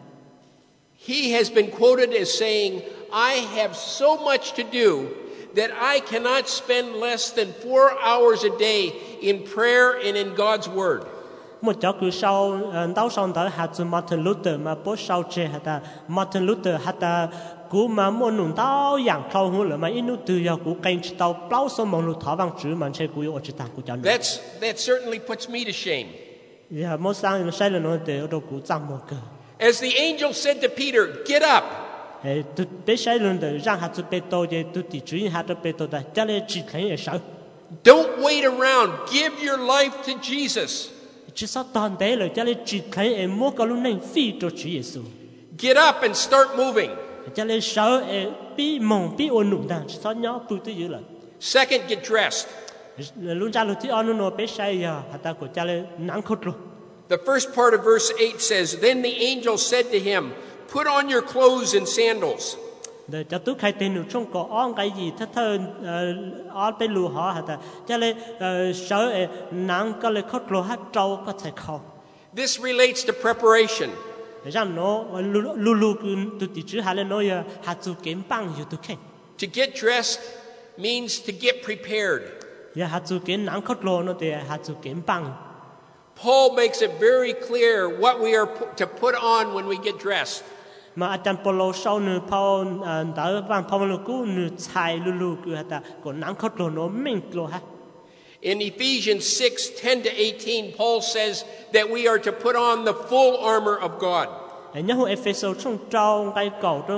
He has been quoted as saying, I have so much to do that I cannot spend less than 4 hours a day in prayer and in God's Word. Một chỗ cứ sau đau xong tới hạt tu Martin Luther mà bố sau chơi hạt ta Martin Luther hạt ta cú mà muốn nung đau dạng khâu hú là mà ít nút từ giờ cú canh tàu bao số mong lụt thọ vang chữ mà chơi cú ở chỉ tàng cú chán. That certainly puts me to shame. Giờ mỗi sáng nó sai là nó để ở đâu cú chăm một cái. As the angel said to Peter, get up. Tu bé sai luôn để rằng hạt tu bé to vậy tu chỉ chú ý hạt tu bé to đã cho nên chỉ thấy là sợ. Don't wait around. Give your life to Jesus. Chỉ sao toàn bé rồi cho nên chỉ thấy em mua cái lúc này phi cho Chúa Giêsu. Get up and start moving. Cho nên sợ bị mong bị ôn nụn đang sao nhớ bự tới dữ lắm. Second, get dressed. Luôn ra lúc tí ăn nó bé sai giờ hạt ta của cho nên nắng khốt rồi. The first part of verse 8 says, Then the angel said to him, Put on your clothes and sandals. Để cho tôi khai tên trong có on cái gì thất thơ on bên lúa họ hạt ta cho nên sợ nắng có lẽ khốt rồi hạt trâu có thể khâu. This relates to preparation. Rằng nó lulu từ từ chữ hà lên nói hạt chú kiếm bằng nhiều tôi khen. To get dressed means to get prepared. Giờ hạt chú kiếm nắng khốt rồi nó thì hạt chú kiếm bằng. Paul makes it very clear what we are to put on when we get dressed. Mà anh Paulo sau nữa Paul đã vang Paulo cũ nữa xài lulu cứ hạt ta còn nắng khốt rồi nó mình rồi ha. In Ephesians 6:10-18, Paul says that we are to put on the full armor of God. Nhớ hồi Ephesos trong trong cái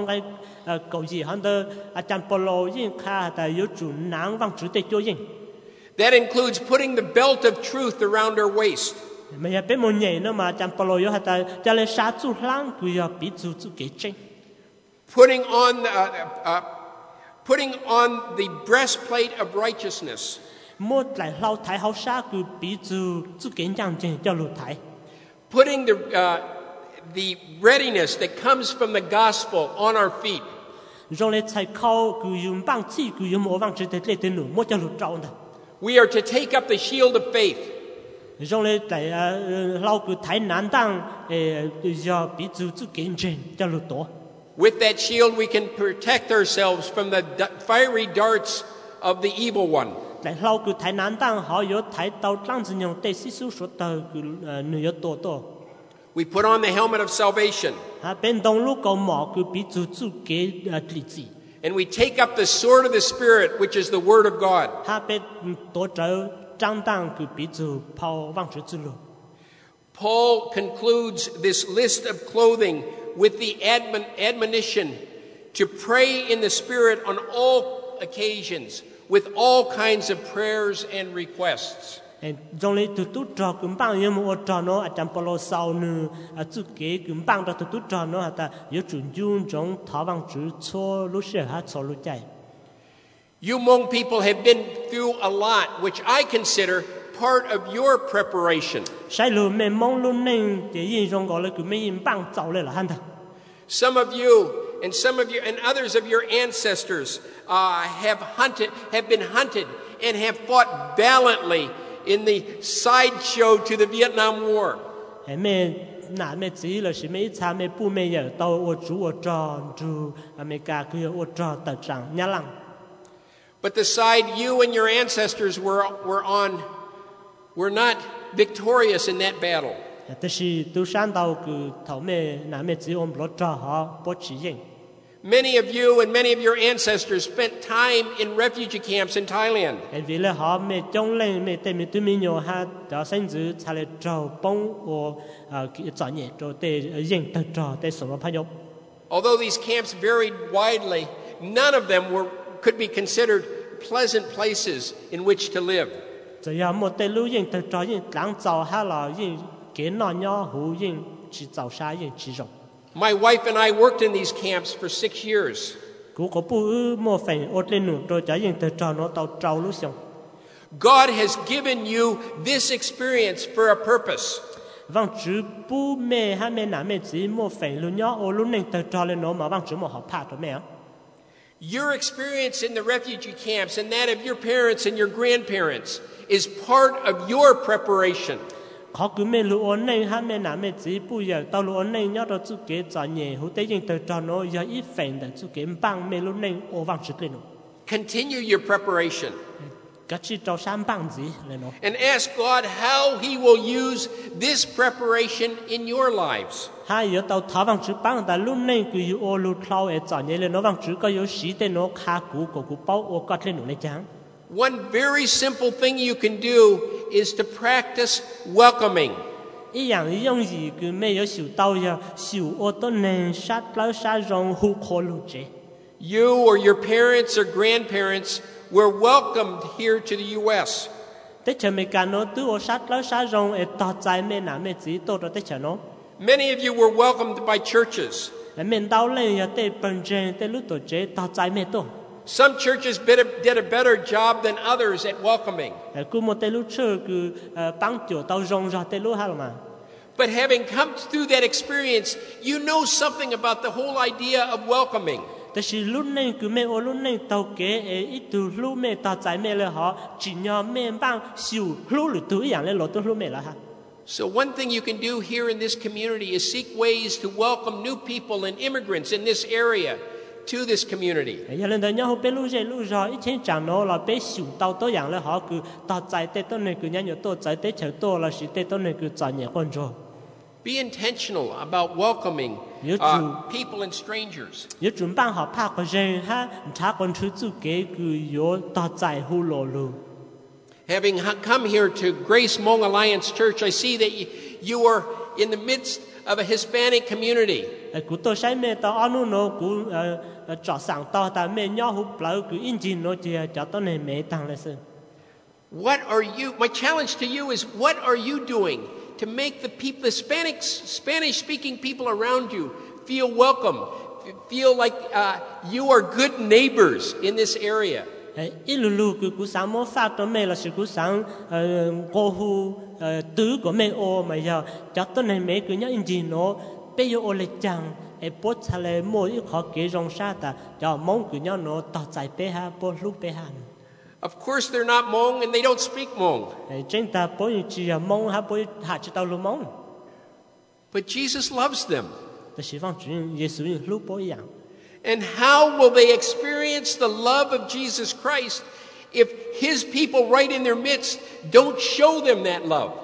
cầu gì hơn đó anh Paulo yên kha ta yếu chủ nắng vang chủ tịch cho yên. That includes putting the belt of truth around our waist. Mà giờ bé một nhảy nữa mà anh Paulo yếu hạt ta cho lên sát chủ lang cứ giờ bị chủ kế tranh. Putting on the breastplate of righteousness. Một lại lau thái hậu sa cứ bị chủ kế trang trên cho lụt thái. Putting the readiness that comes from the gospel on our feet. Rồi lại thay khâu cứ dùng bằng chỉ cứ dùng một bằng chữ thế lên tên nụ một cho lụt trâu đó. We are to take up the shield of faith. Rồi lại lau cứ thái nán tăng giờ bị chủ kế trên cho lụt tổ. With that shield we can protect ourselves from the fiery darts of the evil one. Lại lau cứ thái nán tăng họ yếu thái tàu trăng gì nhau tây xí số số tờ cứ nửa yếu tổ. We put on the helmet of salvation. Bên đông lúc cầu mỏ cứ bị chủ kế lý gì. And we take up the sword of the Spirit, which is the Word of God. Bên tổ trợ trang tăng cứ bị chủ phao vang chữ chữ lô. Paul concludes this list of clothing with the admonition to pray in the Spirit on all occasions with all kinds of prayers and requests. trong lấy tụt tụt trò cũng bằng như một trò nó ở trong polo sau nữa chú kế cũng bằng đó tụt tụt trò nó ta yếu chuẩn dung trong thảo bằng chữ cho lúc xưa hát cho lúc chạy. You Hmong people have been through a lot, which I consider part of your preparation. Sai lừa mẹ mong luôn nên để yên trong gọi là cứ mấy yên bằng giàu lên là hắn thật. Some of you and others of your ancestors have been hunted and have fought valiantly in the sideshow to the Vietnam War. Mẹ mẹ chỉ là sự mấy cha mẹ bu mẹ giờ tàu ô chú ô tròn chú mẹ cả cứ ô tròn tờ trắng nhá lăng. But the side you and your ancestors were on were not victorious in that battle. Thế thì tôi sáng đầu cứ thầu mẹ mẹ chỉ ôm lót trò họ bố chỉ yên. Many of you and many of your ancestors spent time in refugee camps in Thailand. Vì là họ mẹ trong lên mẹ tên mẹ tụi mình nhiều ha đó sinh giữ trả lại trò bông or chọn nhẹ rồi để yên tờ trò để sống phá dục. Although these camps varied widely, none of them could be considered pleasant places in which to live. Giờ giờ một tên lưu yên tờ trò yên lãng giàu ha là yên kiến nọ nhau hú yên chỉ giàu xa yên chỉ rộng. My wife and I worked in these camps for 6 years. God has given you this experience for a purpose. Your experience in the refugee camps and that of your parents and your grandparents is part of your preparation. Khó cứ mẹ lũ ổn nên ha mẹ nãy mẹ chỉ bây giờ tao lũ ổn nên nhớ đó chú kế cho nhẹ hữu tế dân từ trò nó giờ ít phèn để chú kế bằng mẹ lũ nên ô vang trực lên nó. Continue your preparation. Các chị trò sáng bằng gì lên nó. And ask God how He will use this preparation in your lives. Ha giờ tao tháo vang trực bằng ta lũ nên cứ yêu ô lũ tháo ở cho nhẹ lên nó vang trực có yếu sĩ tên nó khá cũ bao ô cắt lên nó lên chán. One very simple thing you can do is to practice welcoming. You or your parents or grandparents were welcomed here to the U.S. Many of you were welcomed by churches. Some churches did a better job than others at welcoming. But having come through that experience, you know something about the whole idea of welcoming. So one thing you can do here in this community is seek ways to welcome new people and immigrants in this area to this community. Be intentional about welcoming people and strangers. Having come here to Grace Hmong Alliance Church, I see that you are in the midst of a Hispanic community. My challenge to you is, what are you doing to make the Spanish-speaking people around you feel welcome, feel like you are good neighbors in this area? Of course they're not Hmong and they don't speak Hmong. But Jesus loves them. And how will they experience the love of Jesus Christ if His people right in their midst don't show them that love?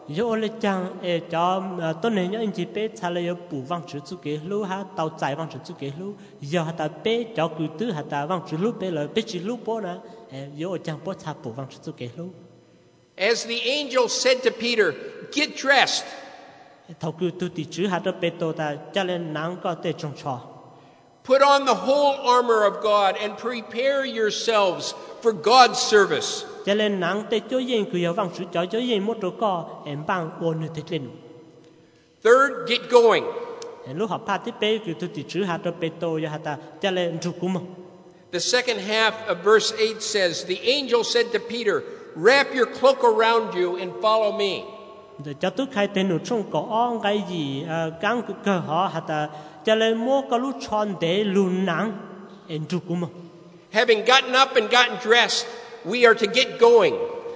As the angel said to Peter, get dressed. Put on the whole armor of God and prepare yourselves for God's service. cho nên nắng tê cho yên cứ vang chủ cho yên một chỗ co em bang ôn như thế lên Third, get going. lúc học phát tiếp bé cứ tụi chữ hạt cho bé tô cho hạt ta cho nên chụp cũng The second half of verse 8 says, The angel said to Peter, Wrap your cloak around you and follow me. để cho tôi khai tên nó trong có cái gì căng cơ họ hạt ta cho nên mua cái lúc tròn để lùn nắng em chụp cũng Having gotten up and gotten dressed, we are to get going.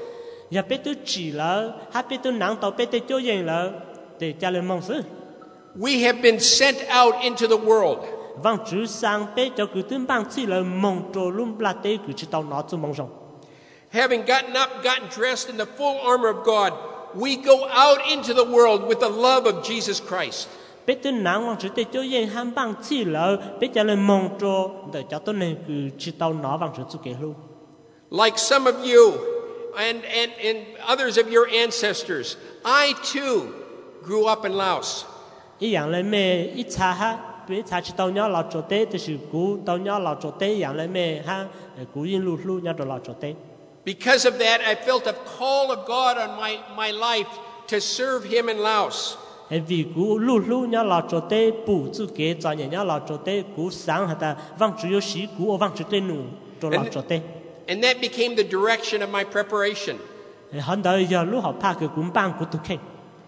giờ bé tôi chỉ là hát bé tôi nắng tàu bé tôi cho yên là để cho nên mong sự We have been sent out into the world. vang chữ sang bé cho cứ tương bang chỉ là mong trò luôn là tế cứ chỉ tàu nó cho mong rong Having gotten up, gotten dressed in the full armor of God, we go out into the world with the love of Jesus Christ. bé tôi nắng vang chữ tế cho yên ham bang chỉ là bé cho nên mong trò để cho tôi này cứ chỉ tàu nó vang chữ chú kế luôn Like some of you and others of your ancestors, I too grew up in Laos. ý dạng là mẹ ít xa ha bé xa chỉ tàu nhỏ lò chỗ tế thì sự cú tàu nhỏ lò chỗ tế dạng là mẹ ha cú yên lù lù nhỏ đồ lò chỗ tế Because of that, I felt a call of God on my life to serve Him in Laos. vì cú lù lù nhỏ lò chỗ tế bù chú kế cho nhỏ lò chỗ tế cú sáng hả ta vang chữ yếu sĩ cú vang chữ tế nụ đồ lò chỗ tế And that became the direction of my preparation. hắn đời giờ lúc học pa cái cũng bang của tụi khen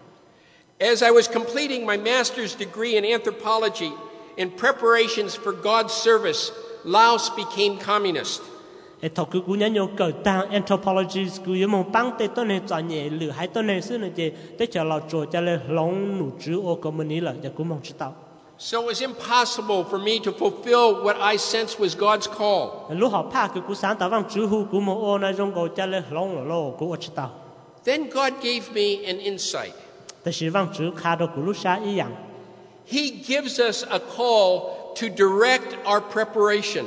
As I was completing my master's degree in anthropology in preparations for God's service, Laos became communist. thọ cứ cú nhớ nhau cờ ta anthropology cú yếu mong bang tế tôi này cho nhẹ lửa hai tôi này xưa này chế tế chờ lò chỗ cho lên lòng nụ chữ ô communist là giờ cũng mong chữ tao So it was impossible for me to fulfill what I sensed was God's call. lúc học pa cái cú sáng tạo vang chữ hu cú mong ô này trong cầu cho lên lòng lô cú chữ tao Then God gave me an insight. แต่是vang chữ khá đồ cú lúc sáng ý dạng He gives us a call to direct our preparation.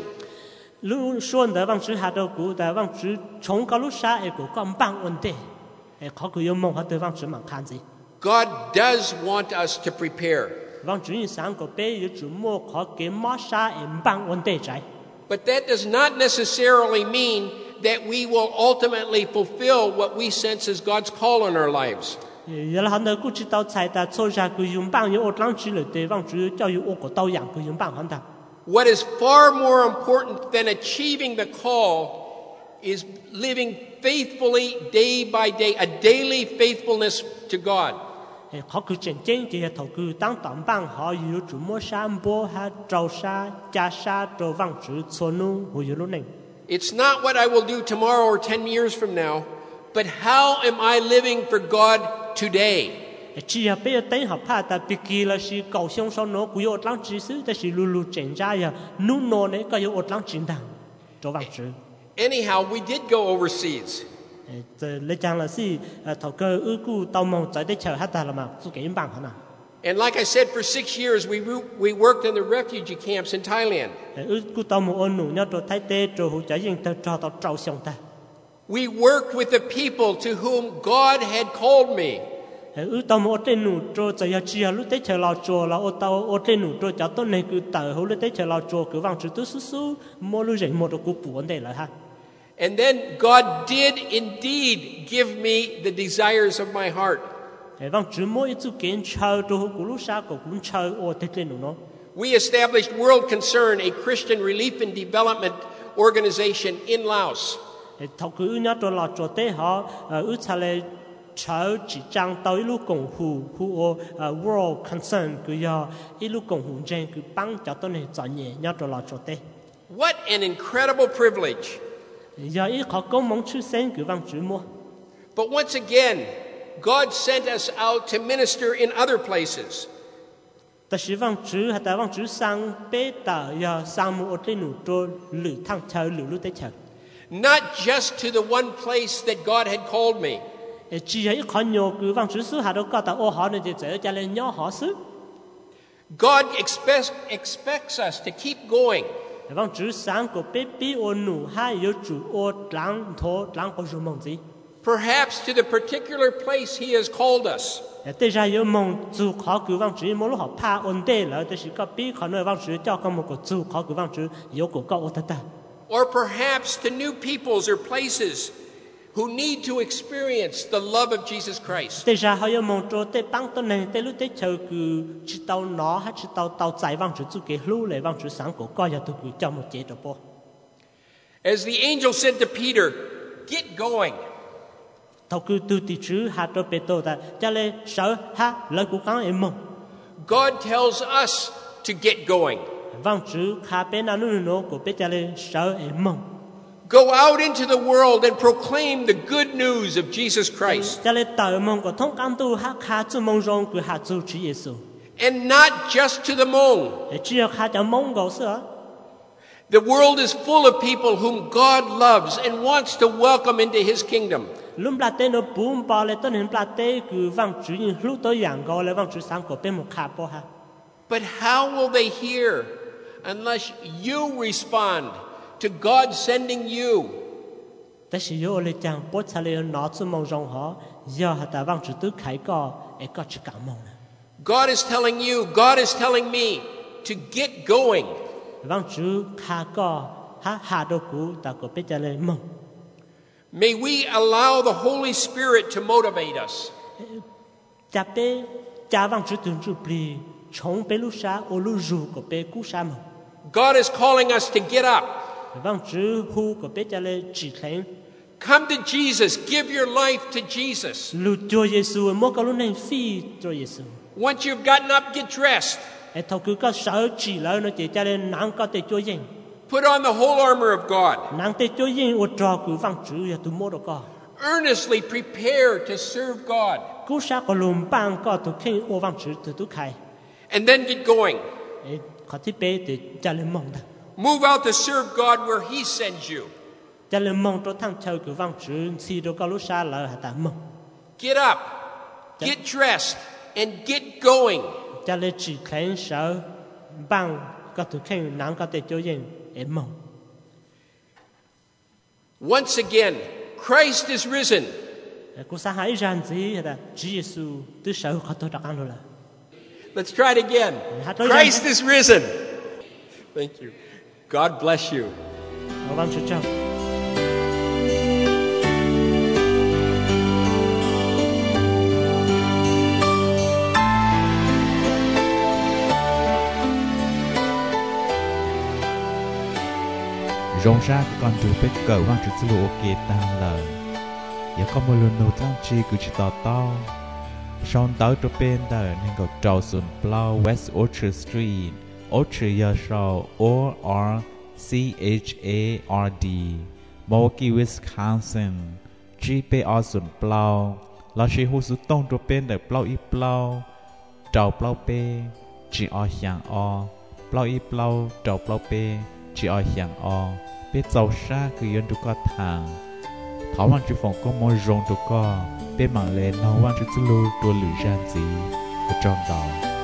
lúc xuân đời vang chữ hạt đồ cú đời vang chữ chống cái lúc sáng ấy cú có bang ổn định khó cứ yêu mong hạt đời vang chữ mà khăn gì God does want us to prepare. vang chữ như sáng có bé yêu chữ mua khó kiếm mót sáng em bang ổn định trái But that does not necessarily mean that we will ultimately fulfill what we sense as God's call on our lives. giờ là hắn đời cú chỉ tao chạy ta cho ra cứ dùng bang yêu ổn lắm chỉ lợi để vang chữ cho yêu ổn có tao养cứ dùng bang hắn ta What is far more important than achieving the call is living faithfully day by day, a daily faithfulness to God. họ cứ chèn chèn thì thầu cứ tăng tạm bang họ yêu chữ mua sáng bố ha trâu sa cha sa trâu vang chữ cho nu hồi yêu lúc này It's not what I will do tomorrow or 10 years from now, but how am I living for God today? chỉ là bây giờ thấy học pa ta bị kỳ là sự cầu xong sau nó cũng yêu lắm chỉ xứ,但是路路整ra呀，努诺呢个有lắm真的，做房子。 Anyhow, we did go overseas. 这你讲了是头个二股到梦在的桥下达了嘛，做给人办好嘛。 And like I said, for 6 years we worked in the refugee camps in Thailand. 二股到梦安努，要做太得做好在人得找到照相的。 We worked with the people to whom God had called me. ở tàu một trên nụ trôi chạy ra chia lúc tới chờ lao trôi là ô tàu ở trên nụ trôi chả tốt này cứ tàu hồi lúc tới chờ lao trôi cứ vang chữ tứ sú sú mua lưu rảnh một cái cú vấn đề là ha. And then God did indeed give me the desires of my heart. Vang chữ mỗi chút kiến chờ trôi cú lúc sáng cũng chờ ô tới lên nụ nó. We established World Concern, a Christian relief and development organization in Laos. Thầu cứ nhớ trôi lao trôi tới họ ước trả lời chờ chỉ trang tới lúc cộng hù World Concern cứ do ít lúc cộng hù trên cứ băng cho tôi này chọn nhẹ nhớ trôi lao trôi tới. What an incredible privilege. Giờ ít họ có mong chữ sen cứ vang chữ mua. But once again, God sent us out to minister in other places. Ta chỉ vang chữ hay ta vang chữ sang bê ta giờ sang một trên nụ trôi lử thang chờ lử lúc tới chờ. Not just to the one place that God had called me. Chỉ là ít khó nhiều cứ vang chữ xứ hà đâu có ta ô họ nên chỉ cho lên nhỏ họ xứ. God expects us to keep going. Vang chữ sang của bê bí ô nụ hai yếu chủ ô láng thô láng có dù mong gì. Perhaps to the particular place He has called us. Thế ra yếu mong dù khó cứ vang chữ mỗi lúc họ pa ổn định là thế chỉ có bí khó nói vang chữ cho con một cái dù khó cứ vang chữ yếu của có ô ta. Or perhaps to new peoples or places who need to experience the love of Jesus Christ. Thế ra họ yêu mong cho tế băng tôn này tế lúc tế chờ cứ chỉ tàu nó hay chỉ tàu chạy vang chủ cái lũ lại vang chủ sáng cổ coi giờ tôi cứ cho một chế độ bộ. As the angel said to Peter, get going. Thầu cứ từ từ chứ hạt cho Peter ta cho lên sợ ha lời của con em mong. God tells us to get going. Vang chủ khá bên nào nữa của bên cho lên sợ em mong. Go out into the world and proclaim the good news of Jesus Christ. Cho lên tờ mong của thông cảm tu ha khá chú mong rong của hạt chú Chúa Giêsu. And not just to the Hmong. Chỉ là khá cho mong gạo sữa. The world is full of people whom God loves and wants to welcome into His kingdom. Lúc bà tê nó bùm bò lên tên hình bà tê cứ vang chủ những lúc tôi giảng gọi lại vang chủ sáng của bên một khá bò ha. But how will they hear unless you respond to God sending you? แต่สิโยเลยจังปวดทะเลนอจุมองรองหอยอหาตาวังจุตึกไขก็ไอ้ก็จะกำมองนะ God is telling you, God is telling me to get going. วังจุขาก็หาดกูตาก็เป็นจะเลยมอง May we allow the Holy Spirit to motivate us. จะเป็นจะวังจุตุนจุปลีชงเป็นลูกชาโอลูจูก็เป็นกู้ชามอง God is calling us to get up. วังจุหูก็เป็นจะเลยจีแข็ง Come to Jesus. Give your life to Jesus. ลูกตัวเยซูมก็ลูกในฟีตัวเยซู Once you've gotten up, get dressed. ไอ้ทคือก็sợจีแล้วนะจะเลยนังก็เตะตัวยิง Put on the whole armor of God. นังเตะตัวยิงอดรอกูวังจุอย่าตุโมดก็ Earnestly prepare to serve God. กู้ชาก็ลุมปังก็ตุกขึ้นโอวังจุตุกไข่ And then get going. ไอ้ขอที่เป๊ะจะเลยมองได้ Move out to serve God where He sends you. จะเลยมองตัวทั้งเช้าคือวังจุสีตัวก็รู้ชาแล้วหาตามอง Get up. Get dressed. And get going. จะเลยจีแข็งเช้าปังก็ตุกขึ้นนังก็เตะตัวยิงไอ้มอง Once again, Christ is risen. ไอ้กูสหายรันจีแต่จีเยซูตัวเช้าเขาตัวตะกันเลย Let's try it again. Christ is risen. Thank you. God bless you. 我忘记叫。 rong ra còn từ bên cờ vang chữ zulu ok ta lờ giờ có một lần nô tăng chi cứ chỉ tao son tới cho bên tờ nên có trâu xuân plow West Orchard Street Orchard giờ sau ORCHARD Milwaukee Wisconsin GPR xuân plow là chỉ hút số tông cho bên tờ plow ít plow trâu plow pe chỉ ở hàng o plow ít plow trâu plow pe chỉ ở hàng o biết giàu xa cứ yên được có thằng thảo văn chữ phòng có môi rong được có biết mạng lên nó văn chữ lưu đua lử ra gì ở trong đó